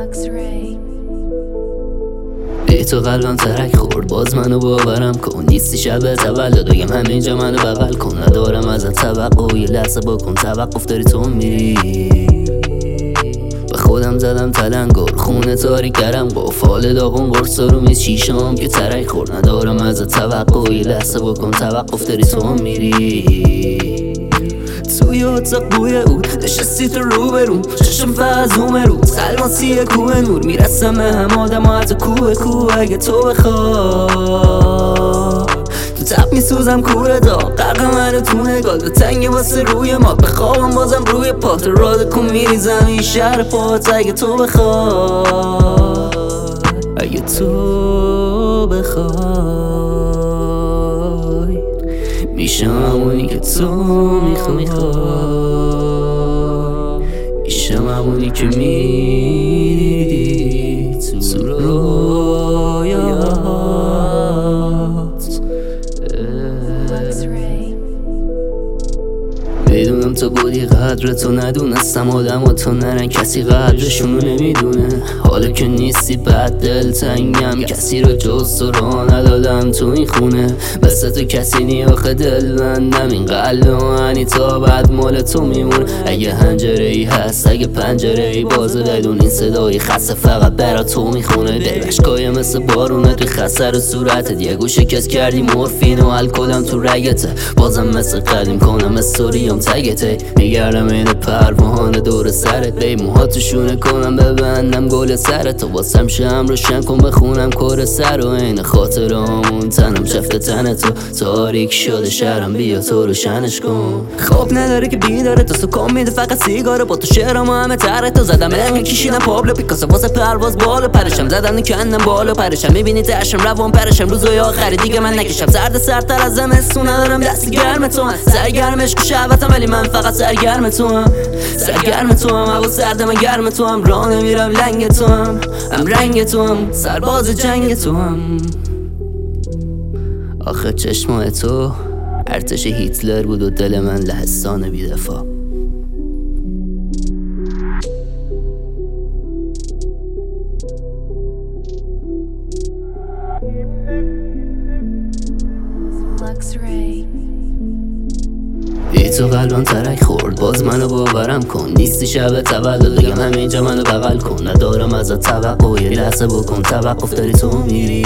ای تو قلبم ترک خورد باز منو باورم کن، نیستی شب تولد بگم همینجا منو بغل کن. ندارم ازت توقع، یه لحظه بکن توقف، داری تو میری. به خودم زدم تلنگر، خونه تاریک درم گفت حال داغون قرص رو میز شیشم که ترک خورد. ندارم ازت توقع، یه لحظه بکن توقف، داری تو میری. توی اتاق بوی اون نشستی تو روبرون، چشم فقط زومه رو سلماسیه کوه نور. میرسم به هم آدم ها حتی کوه اگه تو بخواه. تو تب میسوزم کوره دا قرق منو تو نگاه، دو تنگه واسه روی ما بخوابم بازم روی پات. راده کن میریزم این شهر پات اگه تو بخواه. اگه تو بخوای میشم همونی که تو میخوای، میشم همونی که میدیدی تو رویات. میدونم تو بودی قدر تو ندونستم آدم ها تو نرن کسی قدرشونو نمیدونه. حالا که نیستی بد دل تنگم، کسی رو جز تو را ندادم تو این خونه. مثل تو کسی نی آخه دل بندم، این قلب منی تا بعد مال تو میمون. اگه هنجره ای هست اگه پنجره ای بازه، بدون این صدای خسته فقط برا تو میخونه. دلشکای مثل بارونه توی خسته رو صورتت، یه گوشه کس کردی مورفین و الکلم تو رگته. بازم مثل قدیم کنم استوریم تگته، میگردم این پروانه دور سرت. بی موهاتو شونه کنم ببندم گل سرت، تو واسم شم روشن کن بخونم کور سر. و این خاطرامون تنم شفت تن تو، تاریک شده شهرم بیا تو روشنش کن. خواب نداره که بیداره تو سکام میده فقط سیگاره، با تو شعرام همه تره تو زدم علم کشیدم پابلو پیکاسو واسه پرواز بالا پرشم. زدم کندم بالا پرشم، میبینی ترشم روان پرشم. روزای آخری دیگه من نکشم سردتر از زمستون، ندارم دست گرم تو هم سرگرمش کو شهوتم، ولی من فقط سرگرم تو هم. سرگرم تو هم هوا سرد من گرم تو هم، راه نمیرم لنگ تو هم رنگ تو هم سرباز جنگ تو هم. آخه چشمای تو ارتش هیتلر بود و دل من لهستان بی‌دفاع. ای تو قلبم ترک خورد باز منو باورم کن، نیستی شب تولد بگم همینجا منو بغل کن. ندارم ازت توقع، یه لحظه بکن توقف، داری تو میری.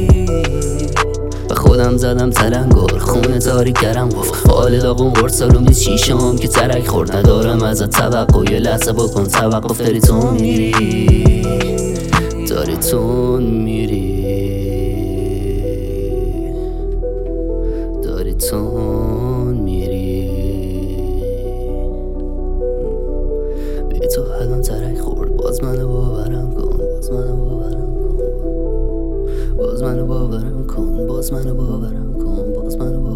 به خودم زدم تلنگر، خونه تاریک درم گفت حال داغون قرص رو میز شیشم که ترک خورد. ندارم ازت توقع، یه لحظه بکن توقف، داری تو میری. داری تو میری. داری تو تو الان ترک خورد باز منو باورم کن، باز منو باورم کن، باز منو باورم کن، باز منو باورم کن، باز منو باورم کن.